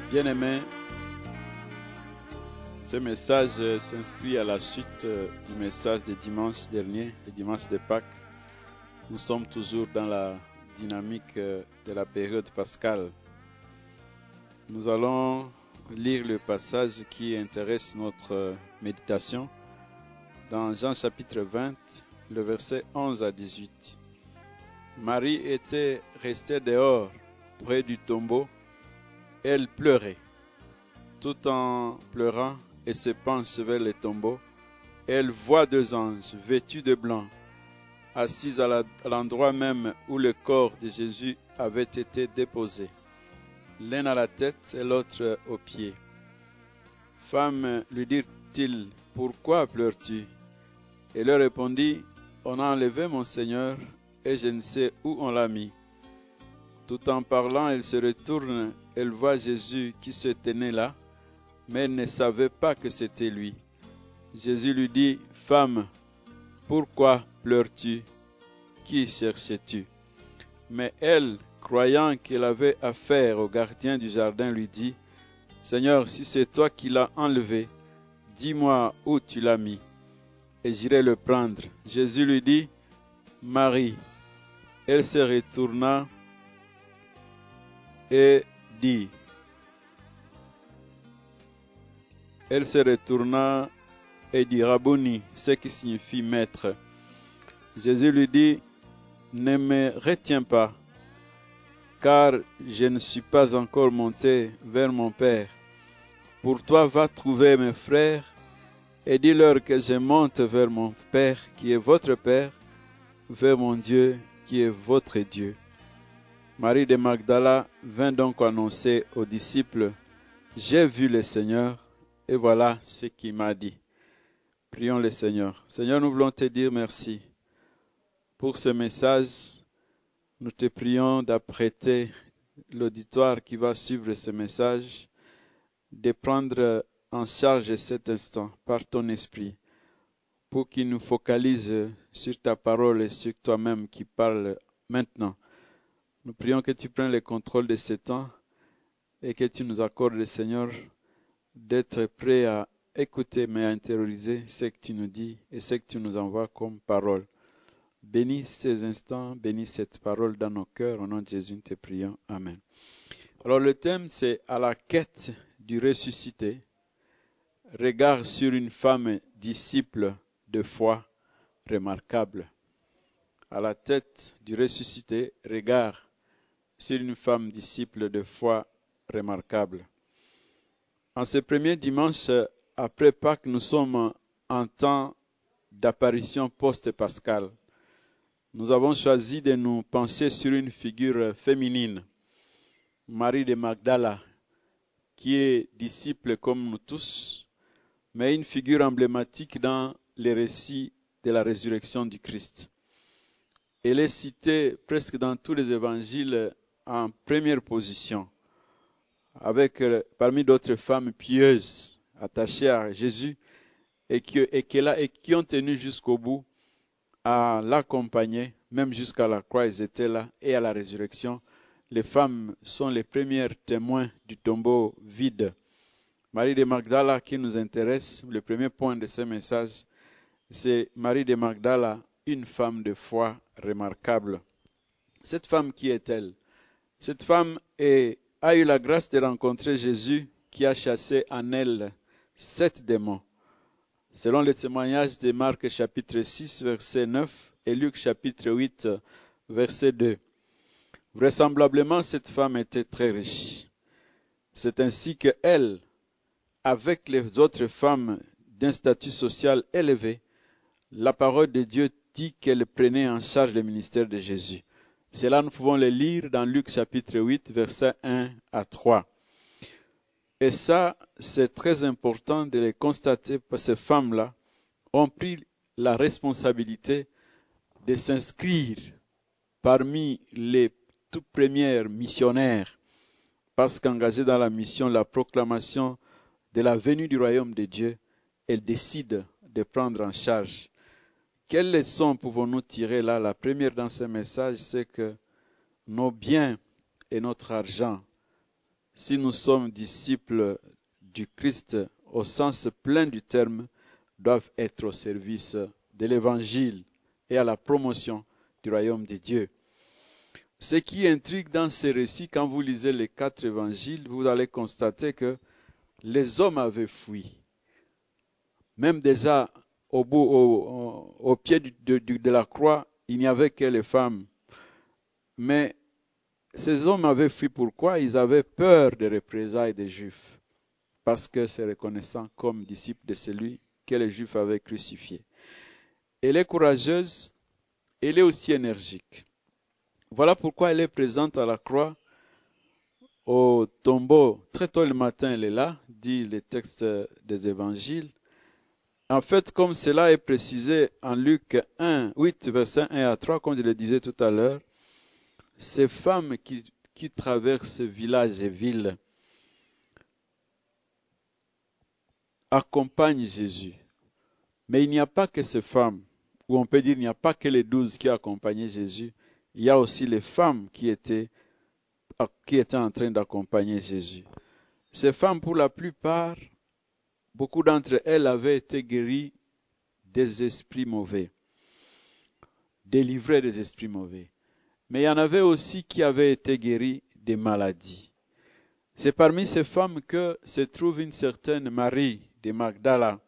Bien-aimés, ce message s'inscrit à la suite du message de dimanche dernier, le dimanche de Pâques. Nous sommes toujours dans la dynamique de la période pascale. Nous allons lire le passage qui intéresse notre méditation dans Jean chapitre 20, le verset 11 à 18. Marie était restée dehors, près du tombeau. Elle pleurait. Tout en pleurant et se penche vers le tombeau, elle voit deux anges vêtus de blanc, assis à l'endroit même où le corps de Jésus avait été déposé, l'un à la tête et l'autre aux pieds. « Femme, lui dirent-ils, pourquoi pleures-tu » Elle leur répondit, « On a enlevé mon Seigneur et je ne sais où on l'a mis. » Tout en parlant, elle se retourne, elle voit Jésus qui se tenait là, mais elle ne savait pas que c'était lui. Jésus lui dit, « Femme, pourquoi pleures-tu? Qui cherches-tu » Mais elle, croyant qu'elle avait affaire au gardien du jardin, lui dit, « Seigneur, si c'est toi qui l'as enlevé, dis-moi où tu l'as mis, et j'irai le prendre. » Jésus lui dit, « Marie. » Elle se retourna et dit, Rabouni, ce qui signifie maître. Jésus lui dit, ne me retiens pas, car je ne suis pas encore monté vers mon Père. Pour toi, va trouver mes frères et dis-leur que je monte vers mon Père qui est votre Père, vers mon Dieu qui est votre Dieu. Marie de Magdala vint donc annoncer aux disciples, j'ai vu le Seigneur et voilà ce qu'il m'a dit. Prions le Seigneur. Seigneur, nous voulons te dire merci pour ce message. Nous te prions d'apprêter l'auditoire qui va suivre ce message, de prendre en charge cet instant par ton esprit, pour qu'il nous focalise sur ta parole et sur toi-même qui parle maintenant. Nous prions que tu prennes le contrôle de ce temps et que tu nous accordes, Seigneur, d'être prêts à écouter mais à intérioriser ce que tu nous dis et ce que tu nous envoies comme parole. Bénis ces instants, bénis cette parole dans nos cœurs. Au nom de Jésus, nous te prions. Amen. Alors le thème, c'est à la quête du ressuscité. Regard sur une femme disciple de foi remarquable. À la tête du ressuscité, regard sur une femme disciple de foi remarquable. En ce premier dimanche après Pâques, nous sommes en temps d'apparition post-pascale. Nous avons choisi de nous pencher sur une figure féminine, Marie de Magdala, qui est disciple comme nous tous, mais une figure emblématique dans les récits de la résurrection du Christ. Elle est citée presque dans tous les évangiles en première position, avec parmi d'autres femmes pieuses attachées à Jésus et qui ont tenu jusqu'au bout à l'accompagner, même jusqu'à la croix, ils étaient là, et à la résurrection. Les femmes sont les premières témoins du tombeau vide. Marie de Magdala qui nous intéresse, le premier point de ce message, c'est Marie de Magdala, une femme de foi remarquable. Cette femme, qui est-elle? Cette femme a eu la grâce de rencontrer Jésus qui a chassé en elle 7 démons. Selon le témoignage de Marc chapitre 6, verset 9 et Luc chapitre 8, verset 2. Vraisemblablement, cette femme était très riche. C'est ainsi qu'elle, avec les autres femmes d'un statut social élevé, la parole de Dieu dit qu'elle prenait en charge le ministère de Jésus. Cela, nous pouvons le lire dans Luc chapitre 8, versets 1 à 3. Et ça, c'est très important de le constater parce que ces femmes-là ont pris la responsabilité de s'inscrire parmi les toutes premières missionnaires, parce qu'engagées dans la mission, la proclamation de la venue du royaume de Dieu, elles décident de prendre en charge. Quelles leçons pouvons-nous tirer là? La première dans ce message, c'est que nos biens et notre argent, si nous sommes disciples du Christ au sens plein du terme, doivent être au service de l'Évangile et à la promotion du royaume de Dieu. Ce qui intrigue dans ces récits, quand vous lisez les 4 évangiles, vous allez constater que les hommes avaient fui. Même déjà au pied de la croix, il n'y avait que les femmes. Mais ces hommes avaient fui pourquoi? Ils avaient peur des représailles des Juifs, parce que c'est reconnaissant comme disciple de celui que les Juifs avaient crucifié. Elle est courageuse, elle est aussi énergique. Voilà pourquoi elle est présente à la croix, au tombeau. Très tôt le matin, elle est là, dit le texte des évangiles. En fait, comme cela est précisé en Luc 1, 8, versets 1 à 3, comme je le disais tout à l'heure, ces femmes qui traversent villages et villes accompagnent Jésus. Mais il n'y a pas que ces femmes, ou on peut dire il n'y a pas que les 12 qui accompagnaient Jésus, il y a aussi les femmes qui étaient en train d'accompagner Jésus. Ces femmes, pour la plupart, beaucoup d'entre elles avaient été guéries des esprits mauvais, délivrées des esprits mauvais. Mais il y en avait aussi qui avaient été guéries des maladies. C'est parmi ces femmes que se trouve une certaine Marie de Magdala,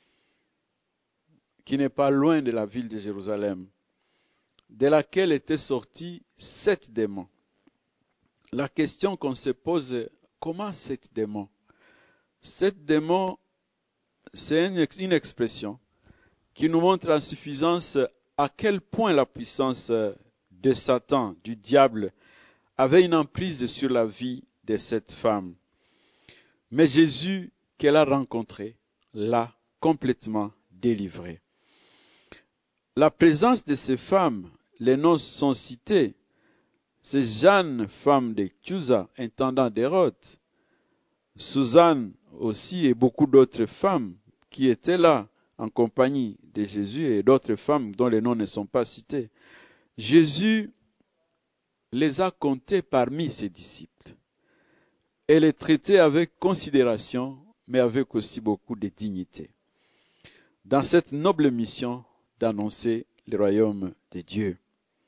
qui n'est pas loin de la ville de Jérusalem, de laquelle étaient sortis 7 démons. La question qu'on se pose est, comment 7 démons? 7 démons, c'est une expression qui nous montre en suffisance à quel point la puissance de Satan, du diable, avait une emprise sur la vie de cette femme. Mais Jésus, qu'elle a rencontré, l'a complètement délivrée. La présence de ces femmes, les noms sont cités. C'est Jeanne, femme de Chuza, intendant d'Hérode. Suzanne aussi et beaucoup d'autres femmes qui étaient là en compagnie de Jésus et d'autres femmes dont les noms ne sont pas cités. Jésus les a comptées parmi ses disciples. Elle les traitait avec considération, mais avec aussi beaucoup de dignité, dans cette noble mission d'annoncer le royaume de Dieu.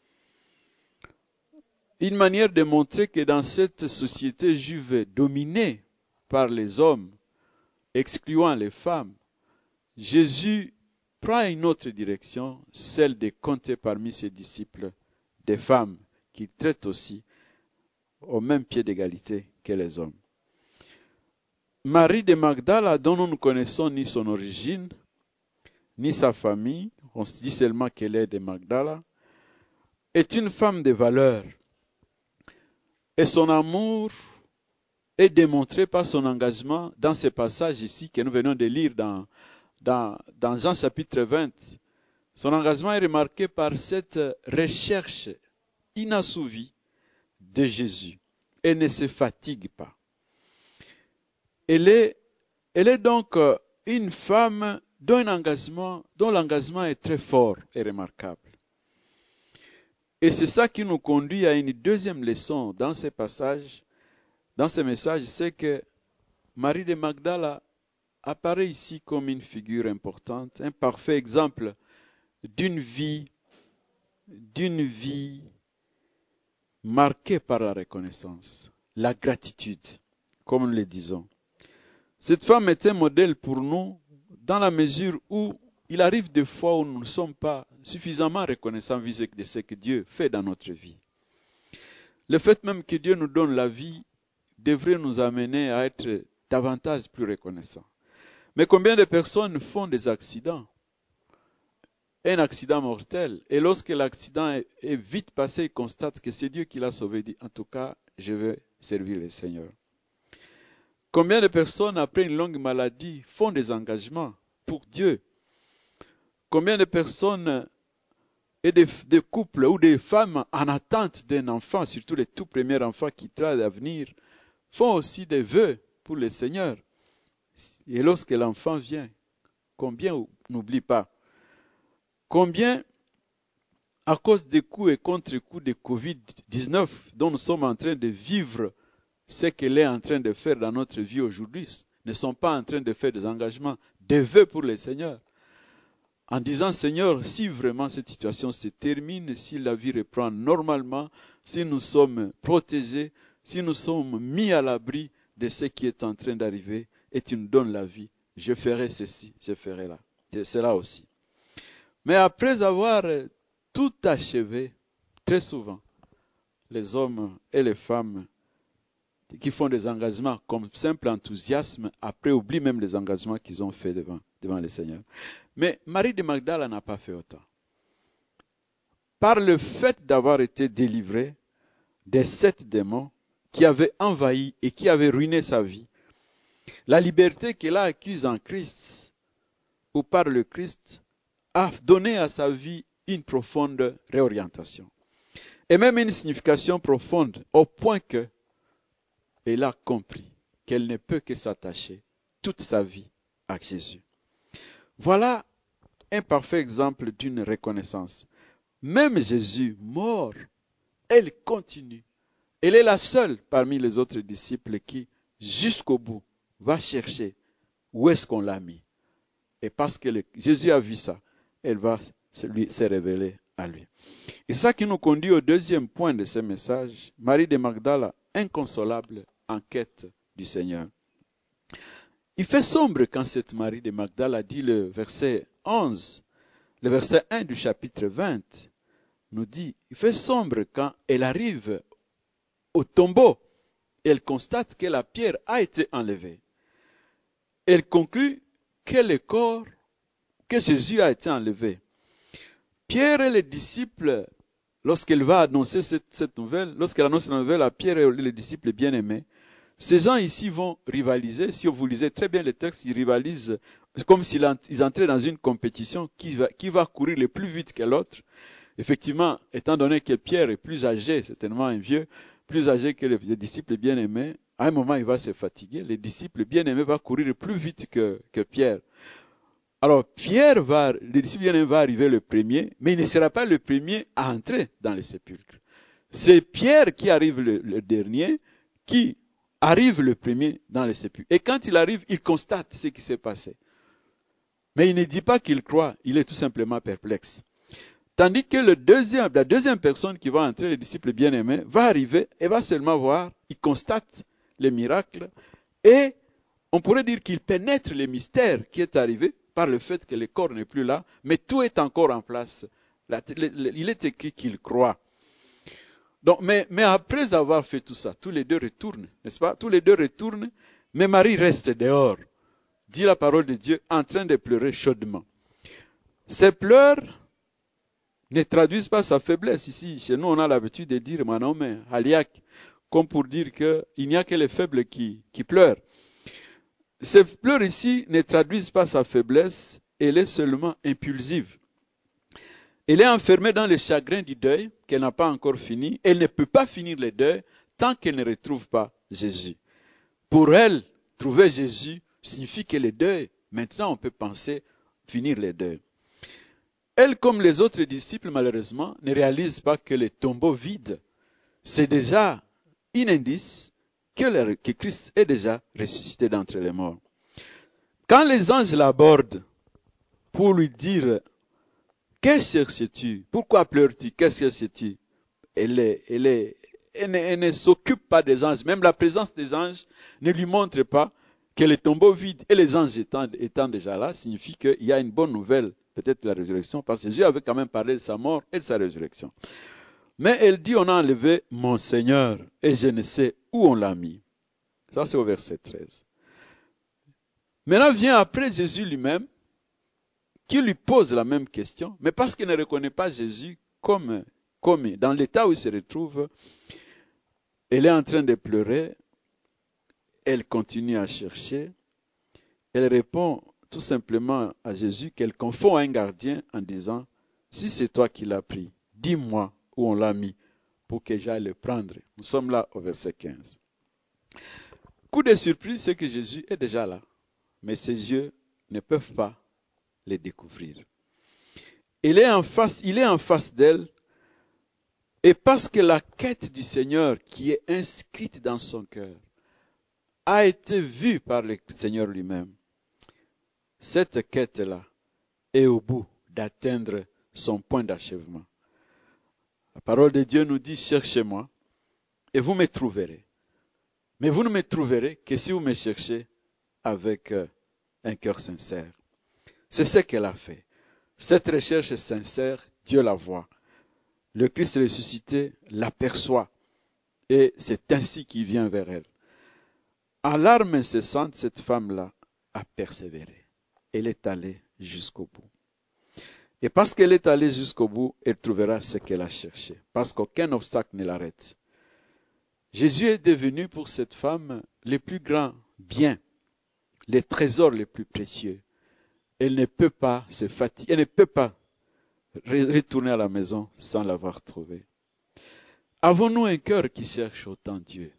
Une manière de montrer que dans cette société juive dominée par les hommes, excluant les femmes, Jésus prend une autre direction, celle de compter parmi ses disciples des femmes qu'il traite aussi au même pied d'égalité que les hommes. Marie de Magdala, dont nous ne connaissons ni son origine, ni sa famille, on se dit seulement qu'elle est de Magdala, est une femme de valeur. Et son amour est démontré par son engagement dans ces passages ici que nous venons de lire dans Jean chapitre 20. Son engagement est remarqué par cette recherche inassouvie de Jésus. Elle ne se fatigue pas. Elle est donc une femme dont l'engagement est très fort et remarquable. Et c'est ça qui nous conduit à une deuxième leçon dans ces passages, dans ce message, c'est que Marie de Magdala apparaît ici comme une figure importante, un parfait exemple d'une vie marquée par la reconnaissance, la gratitude, comme nous le disons. Cette femme est un modèle pour nous dans la mesure où il arrive des fois où nous ne sommes pas suffisamment reconnaissants vis-à-vis de ce que Dieu fait dans notre vie. Le fait même que Dieu nous donne la vie devrait nous amener à être davantage plus reconnaissants. Mais combien de personnes font des accidents? Un accident mortel. Et lorsque l'accident est vite passé, ils constatent que c'est Dieu qui l'a sauvé. Dit, en tout cas, je vais servir le Seigneur. Combien de personnes, après une longue maladie, font des engagements pour Dieu? Combien de personnes et des couples ou des femmes en attente d'un enfant, surtout les tout premiers enfants qui tardent à venir, font aussi des vœux pour le Seigneur. Et lorsque l'enfant vient, combien n'oublie pas? Combien, à cause des coups et contre-coups de Covid-19 dont nous sommes en train de vivre ce qu'elle est en train de faire dans notre vie aujourd'hui, ne sont pas en train de faire des engagements, des vœux pour le Seigneur. En disant, Seigneur, si vraiment cette situation se termine, si la vie reprend normalement, si nous sommes protégés, si nous sommes mis à l'abri de ce qui est en train d'arriver, et tu nous donnes la vie, je ferai ceci, je ferai là. Cela aussi. Mais après avoir tout achevé, très souvent, les hommes et les femmes qui font des engagements comme simple enthousiasme, après oublient même les engagements qu'ils ont faits devant le Seigneur. Mais Marie de Magdala n'a pas fait autant. Par le fait d'avoir été délivrée des 7 démons qui avaient envahi et qui avaient ruiné sa vie, la liberté qu'elle a acquise en Christ, ou par le Christ, a donné à sa vie une profonde réorientation. Et même une signification profonde, au point que elle a compris qu'elle ne peut que s'attacher toute sa vie à Jésus. Voilà un parfait exemple d'une reconnaissance. Même Jésus, mort, elle continue. Elle est la seule parmi les autres disciples qui, jusqu'au bout, va chercher où est-ce qu'on l'a mis. Et parce que Jésus a vu ça, elle va se révéler à lui. Et ça qui nous conduit au deuxième point de ce message, Marie de Magdala, inconsolable, en quête du Seigneur. Il fait sombre quand cette Marie de Magdala dit le verset 11, le verset 1 du chapitre 20, nous dit, il fait sombre quand elle arrive au tombeau. Elle constate que la pierre a été enlevée. Elle conclut que le corps, que Jésus a été enlevé. Pierre et les disciples, lorsqu'elle va annoncer cette nouvelle, lorsqu'elle annonce la nouvelle à Pierre et les disciples bien-aimés, ces gens ici vont rivaliser. Si vous lisez très bien le texte, ils rivalisent. C'est comme s'ils entraient dans une compétition qui va courir le plus vite que l'autre. Effectivement, étant donné que Pierre est plus âgé, certainement un vieux, plus âgé que les disciples bien-aimés, à un moment il va se fatiguer. Les disciples bien-aimés vont courir plus vite que Pierre. Alors le disciple bien-aimé va arriver le premier, mais il ne sera pas le premier à entrer dans le sépulcre. C'est Pierre qui arrive le dernier, qui arrive le premier dans le sépulcre. Et quand il arrive, il constate ce qui s'est passé. Mais il ne dit pas qu'il croit, il est tout simplement perplexe. Tandis que la deuxième personne qui va entrer, le disciple bien-aimé, va arriver et va seulement voir, il constate le miracle et on pourrait dire qu'il pénètre le mystère qui est arrivé par le fait que le corps n'est plus là, mais tout est encore en place. Il est écrit qu'il croit. Donc, mais après avoir fait tout ça, tous les deux retournent, n'est-ce pas? Tous les deux retournent, mais Marie reste dehors, dit la parole de Dieu, en train de pleurer chaudement. Ces pleurs ne traduisent pas sa faiblesse. Ici, chez nous, on a l'habitude de dire manome, haliak, comme pour dire qu'il n'y a que les faibles qui pleurent. Ces pleurs ici ne traduisent pas sa faiblesse, elle est seulement impulsive. Elle est enfermée dans le chagrin du deuil qu'elle n'a pas encore fini. Elle ne peut pas finir le deuil tant qu'elle ne retrouve pas Jésus. Pour elle, trouver Jésus signifie que le deuil, maintenant on peut penser finir le deuil. Elle, comme les autres disciples, malheureusement, ne réalise pas que le tombeau vide, c'est déjà un indice que Christ est déjà ressuscité d'entre les morts. Quand les anges l'abordent pour lui dire « Que cherches-tu? Pourquoi pleures-tu? Que cherches-tu » elle ne s'occupe pas des anges. Même la présence des anges ne lui montre pas que le tombeau vide et les anges étant déjà là signifie qu'il y a une bonne nouvelle, peut-être la résurrection, parce que Jésus avait quand même parlé de sa mort et de sa résurrection. Mais elle dit, on a enlevé mon Seigneur et je ne sais où on l'a mis. Ça, c'est au verset 13. Maintenant vient après Jésus lui-même, qui lui pose la même question, mais parce qu'il ne reconnaît pas Jésus comme dans l'état où il se retrouve, elle est en train de pleurer, elle continue à chercher, elle répond tout simplement à Jésus qu'elle confond à un gardien en disant, si c'est toi qui l'as pris, dis-moi où on l'a mis pour que j'aille le prendre. Nous sommes là au verset 15. Coup de surprise, c'est que Jésus est déjà là, mais ses yeux ne peuvent pas le découvrir. Il est en face d'elle, Et parce que la quête du Seigneur qui est inscrite dans son cœur a été vue par le Seigneur lui-même, cette quête-là est au bout d'atteindre son point d'achèvement. La parole de Dieu nous dit, cherchez-moi et vous me trouverez. Mais vous ne me trouverez que si vous me cherchez avec un cœur sincère. C'est ce qu'elle a fait. Cette recherche sincère, Dieu la voit. Le Christ ressuscité l'aperçoit et c'est ainsi qu'il vient vers elle. En larmes incessantes, cette femme-là a persévéré. Elle est allée jusqu'au bout. Et parce qu'elle est allée jusqu'au bout, elle trouvera ce qu'elle a cherché. Parce qu'aucun obstacle ne l'arrête. Jésus est devenu pour cette femme le plus grand bien, les trésors les plus précieux. Elle ne peut pas se fatiguer, elle ne peut pas retourner à la maison sans l'avoir trouvé. Avons-nous un cœur qui cherche autant Dieu?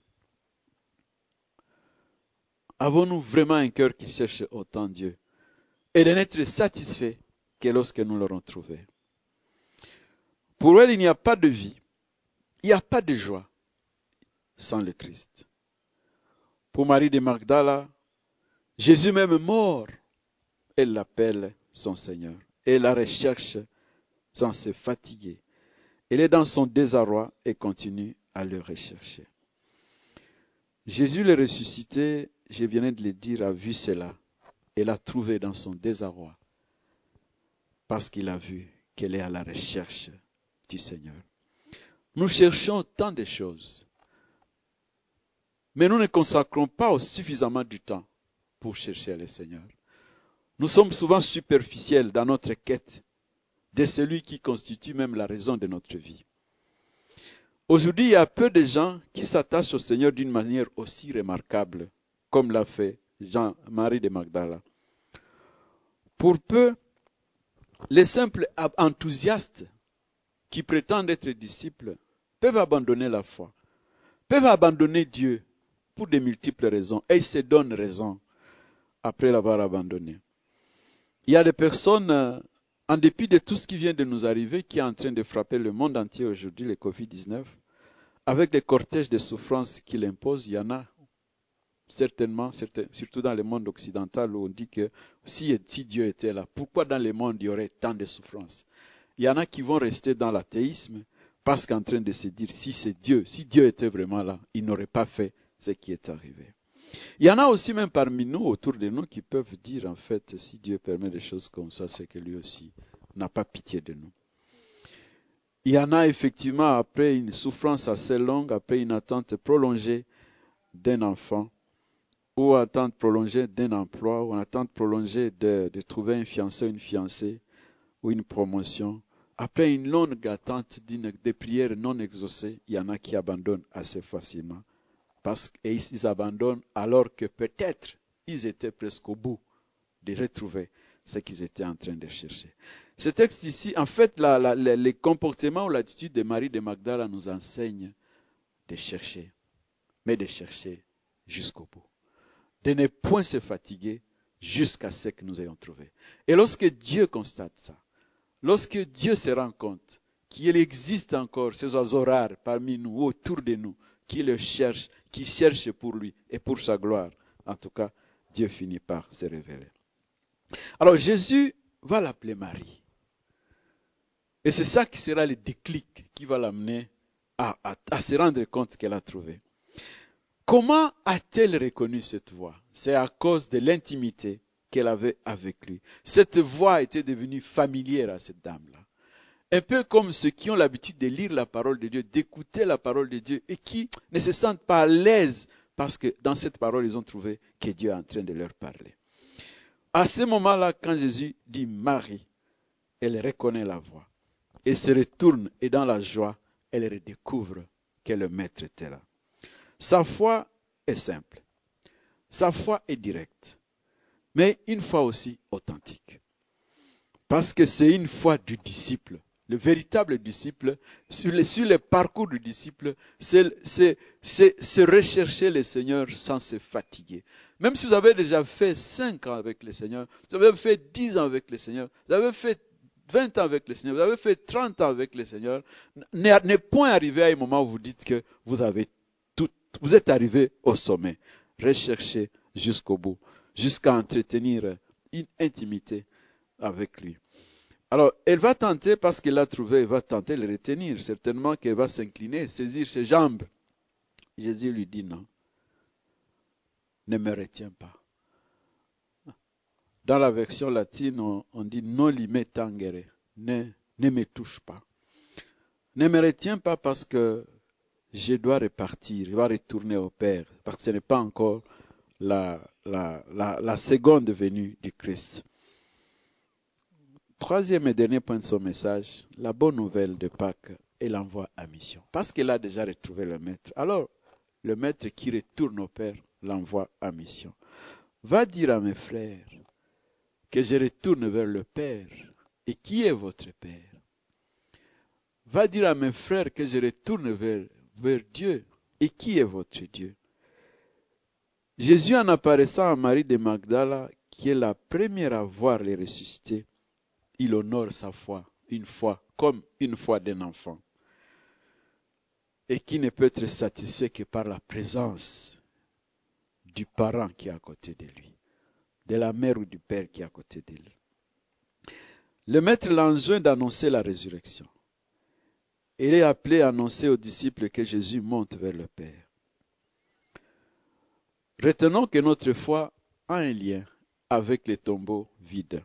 Avons-nous vraiment un cœur qui cherche autant Dieu? Et de n'être satisfait que lorsque nous l'aurons trouvé. Pour elle, il n'y a pas de vie, il n'y a pas de joie sans le Christ. Pour Marie de Magdala, Jésus même mort, elle l'appelle son Seigneur. Elle la recherche sans se fatiguer. Elle est dans son désarroi et continue à le rechercher. Jésus le ressuscité, je venais de le dire, a vu cela et l'a trouvé dans son désarroi parce qu'il a vu qu'elle est à la recherche du Seigneur. Nous cherchons tant de choses, mais nous ne consacrons pas suffisamment du temps pour chercher le Seigneur. Nous sommes souvent superficiels dans notre quête de celui qui constitue même la raison de notre vie. Aujourd'hui, il y a peu de gens qui s'attachent au Seigneur d'une manière aussi remarquable, comme l'a fait Marie de Magdala. Pour peu, les simples enthousiastes qui prétendent être disciples peuvent abandonner la foi, peuvent abandonner Dieu pour de multiples raisons, et ils se donnent raison après l'avoir abandonné. Il y a des personnes, en dépit de tout ce qui vient de nous arriver, qui est en train de frapper le monde entier aujourd'hui, le Covid-19, avec les cortèges de souffrances qu'il impose, il y en a certainement, surtout dans le monde occidental où on dit que si Dieu était là, pourquoi dans le monde il y aurait tant de souffrances? Il y en a qui vont rester dans l'athéisme parce qu'en train de se dire si Dieu était vraiment là, il n'aurait pas fait ce qui est arrivé. Il y en a aussi même parmi nous, autour de nous, qui peuvent dire en fait si Dieu permet des choses comme ça, c'est que lui aussi n'a pas pitié de nous. Il y en a effectivement après une souffrance assez longue, après une attente prolongée d'un enfant, ou attente prolongée d'un emploi, ou attente prolongée de trouver un fiancé ou une fiancée, ou une promotion. Après une longue attente des prières non exaucées, il y en a qui abandonnent assez facilement. Parce qu'ils abandonnent alors que peut-être ils étaient presque au bout de retrouver ce qu'ils étaient en train de chercher. Ce texte ici, en fait, les comportements ou l'attitude de Marie de Magdala nous enseigne de chercher, mais de chercher jusqu'au bout. De ne point se fatiguer jusqu'à ce que nous ayons trouvé. Et lorsque Dieu constate ça, lorsque Dieu se rend compte qu'il existe encore ces oiseaux rares parmi nous, autour de nous, qui le cherchent, qui cherchent pour lui et pour sa gloire, en tout cas, Dieu finit par se révéler. Alors Jésus va l'appeler Marie. Et c'est ça qui sera le déclic qui va l'amener à se rendre compte qu'elle a trouvé. Comment a-t-elle reconnu cette voix? C'est à cause de l'intimité qu'elle avait avec lui. Cette voix était devenue familière à cette dame-là. Un peu comme ceux qui ont l'habitude de lire la parole de Dieu, d'écouter la parole de Dieu et qui ne se sentent pas à l'aise parce que dans cette parole, ils ont trouvé que Dieu est en train de leur parler. À ce moment-là, quand Jésus dit Marie, elle reconnaît la voix et se retourne et dans la joie, elle redécouvre que le Maître était là. Sa foi est simple, sa foi est directe, mais une foi aussi authentique. Parce que c'est une foi du disciple. Le véritable disciple, sur le parcours du disciple, c'est rechercher le Seigneur sans se fatiguer. Même si vous avez déjà fait 5 ans avec le Seigneur, vous avez fait 10 ans avec le Seigneur, vous avez fait 20 ans avec le Seigneur, vous avez fait 30 ans avec le Seigneur, n'est point arrivé à un moment où vous dites que vous avez tout, vous êtes arrivé au sommet. Recherchez jusqu'au bout, jusqu'à entretenir une intimité avec lui. Alors, elle va tenter, parce qu'elle l'a trouvé, elle va tenter de le retenir. Certainement qu'elle va s'incliner, saisir ses jambes. Jésus lui dit non, ne me retiens pas. Dans la version latine, on dit non lime tangere, ne me touche pas. Ne me retiens pas parce que je dois repartir, je dois retourner au Père, parce que ce n'est pas encore la seconde venue du Christ. Troisième et dernier point de son message, la bonne nouvelle de Pâques, elle l'envoie à mission. Parce qu'elle a déjà retrouvé le Maître. Alors, le Maître qui retourne au Père l'envoie à mission. Va dire à mes frères que je retourne vers le Père. Et qui est votre Père? Va dire à mes frères que je retourne vers Dieu. Et qui est votre Dieu? Jésus, en apparaissant à Marie de Magdala, qui est la première à voir les ressuscités, il honore sa foi, une foi, comme une foi d'un enfant, et qui ne peut être satisfait que par la présence du parent qui est à côté de lui, de la mère ou du père qui est à côté de lui. Le Maître l'enjoint d'annoncer la résurrection. Il est appelé à annoncer aux disciples que Jésus monte vers le Père. Retenons que notre foi a un lien avec les tombeaux vides.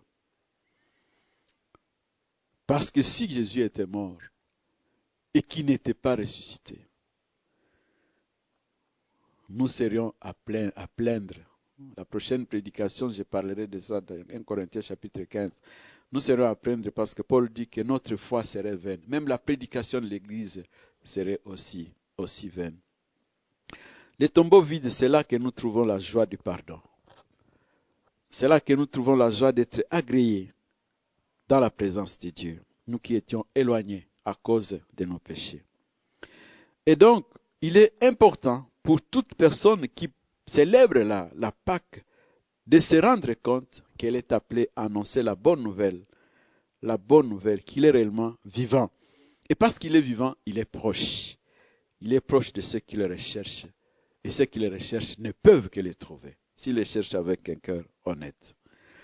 Parce que si Jésus était mort et qu'il n'était pas ressuscité, nous serions à plaindre. La prochaine prédication, je parlerai de ça dans 1 Corinthiens chapitre 15. Nous serions à plaindre parce que Paul dit que notre foi serait vaine. Même la prédication de l'Église serait aussi vaine. Les tombeaux vides, c'est là que nous trouvons la joie du pardon. C'est là que nous trouvons la joie d'être agréés dans la présence de Dieu, nous qui étions éloignés à cause de nos péchés. Et donc, il est important pour toute personne qui célèbre la Pâque de se rendre compte qu'elle est appelée à annoncer la bonne nouvelle qu'il est réellement vivant. Et parce qu'il est vivant, il est proche. Il est proche de ceux qui le recherchent. Et ceux qui le recherchent ne peuvent que le trouver, s'ils le cherchent avec un cœur honnête.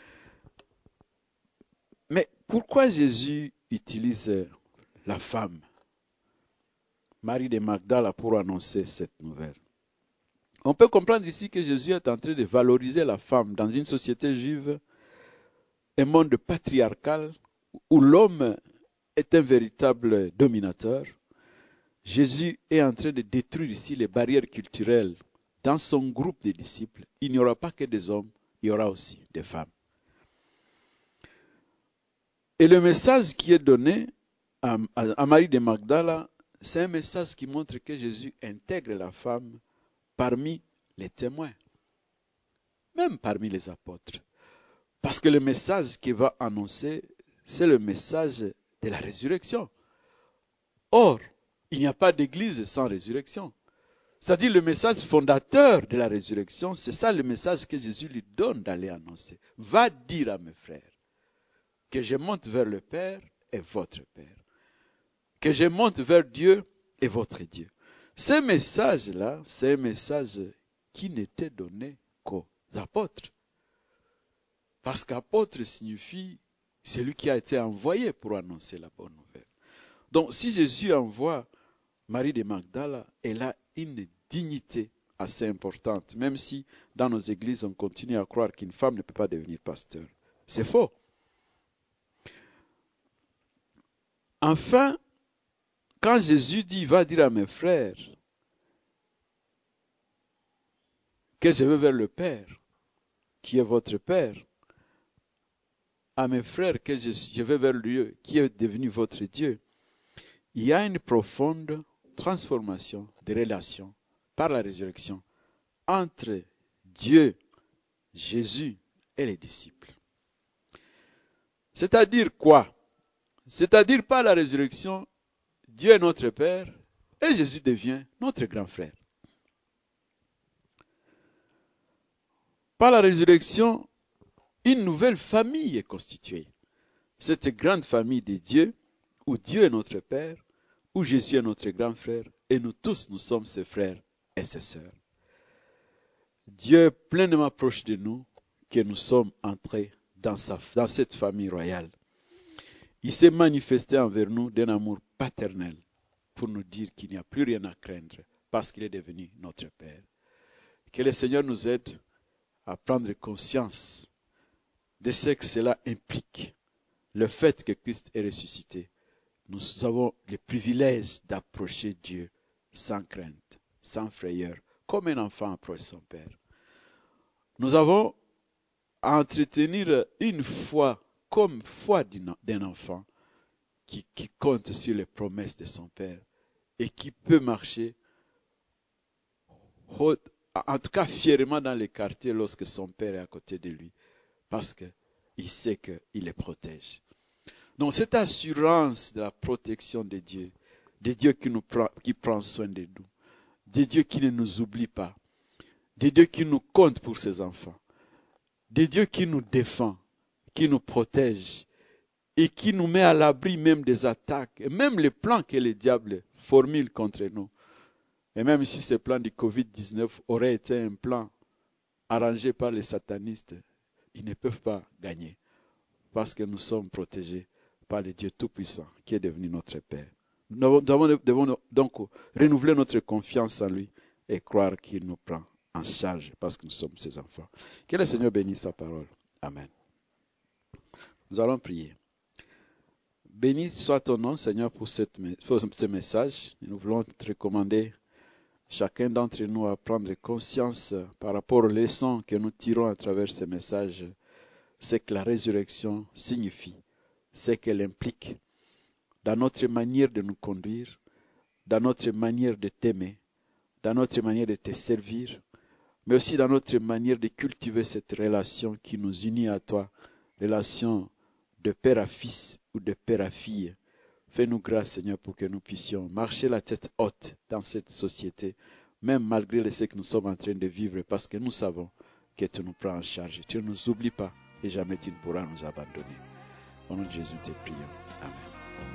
Mais pourquoi Jésus utilise la femme, Marie de Magdala, pour annoncer cette nouvelle? On peut comprendre ici que Jésus est en train de valoriser la femme dans une société juive, un monde patriarcal où l'homme est un véritable dominateur. Jésus est en train de détruire ici les barrières culturelles. Dans son groupe de disciples, il n'y aura pas que des hommes, il y aura aussi des femmes. Et le message qui est donné à Marie de Magdala, c'est un message qui montre que Jésus intègre la femme parmi les témoins, même parmi les apôtres. Parce que le message qu'il va annoncer, c'est le message de la résurrection. Or, il n'y a pas d'église sans résurrection. C'est-à-dire le message fondateur de la résurrection, c'est ça le message que Jésus lui donne d'aller annoncer. Va dire à mes frères que je monte vers le Père et votre Père. Que je monte vers Dieu et votre Dieu. Ce message-là, c'est un message qui n'était donné qu'aux apôtres. Parce qu'apôtre signifie celui qui a été envoyé pour annoncer la bonne nouvelle. Donc si Jésus envoie Marie de Magdala, elle a une dignité assez importante, même si dans nos églises on continue à croire qu'une femme ne peut pas devenir pasteur. C'est faux. Enfin, quand Jésus dit, va dire à mes frères que je vais vers le Père, qui est votre Père, à mes frères que je vais vers Dieu, qui est devenu votre Dieu, il y a une profonde transformation des relations par la résurrection entre Dieu, Jésus et les disciples. C'est-à-dire quoi? C'est-à-dire par la résurrection, Dieu est notre Père et Jésus devient notre grand frère. Par la résurrection, une nouvelle famille est constituée. cette grande famille de Dieu, où Dieu est notre Père, où Jésus est notre grand frère, et nous tous, nous sommes ses frères et ses sœurs. Dieu est pleinement proche de nous, que nous sommes entrés dans cette famille royale. Il s'est manifesté envers nous d'un amour paternel pour nous dire qu'il n'y a plus rien à craindre parce qu'il est devenu notre Père. Que le Seigneur nous aide à prendre conscience de ce que cela implique, le fait que Christ est ressuscité. Nous avons le privilège d'approcher Dieu sans crainte, sans frayeur, comme un enfant approche son Père. Nous avons à entretenir une foi comme foi d'un enfant qui compte sur les promesses de son Père et qui peut marcher, en tout cas fièrement dans les quartiers lorsque son Père est à côté de lui, parce qu'il sait qu'il les protège. Donc cette assurance de la protection de Dieu qui prend soin de nous, de Dieu qui ne nous oublie pas, de Dieu qui nous compte pour ses enfants, de Dieu qui nous défend, qui nous protège et qui nous met à l'abri même des attaques, et même les plans que le diable formule contre nous. Et même si ce plan du Covid-19 aurait été un plan arrangé par les satanistes, ils ne peuvent pas gagner parce que nous sommes protégés par le Dieu Tout-Puissant qui est devenu notre Père. Nous devons donc renouveler notre confiance en lui et croire qu'il nous prend en charge parce que nous sommes ses enfants. Que le Seigneur bénisse sa parole. Amen. Nous allons prier. Béni soit ton nom, Seigneur, pour ce message. Nous voulons te recommander chacun d'entre nous à prendre conscience par rapport aux leçons que nous tirons à travers ce message, ce que la résurrection signifie, ce qu'elle implique dans notre manière de nous conduire, dans notre manière de t'aimer, dans notre manière de te servir, mais aussi dans notre manière de cultiver cette relation qui nous unit à toi, relation de père à fils ou de père à fille. Fais-nous grâce, Seigneur, pour que nous puissions marcher la tête haute dans cette société, même malgré ce que nous sommes en train de vivre, parce que nous savons que tu nous prends en charge. Tu ne nous oublies pas et jamais tu ne pourras nous abandonner. Au nom de Jésus, te prions. Amen.